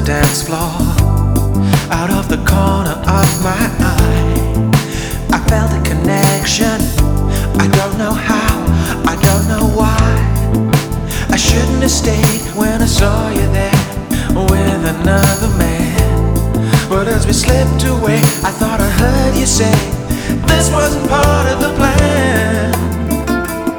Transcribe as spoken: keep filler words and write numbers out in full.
dance floor, out of the corner of my eye, I felt a connection. I don't know how, I don't know why. I shouldn't have stayed when I saw you there with another man. But as we slipped away, I thought I heard you say this wasn't part of the plan.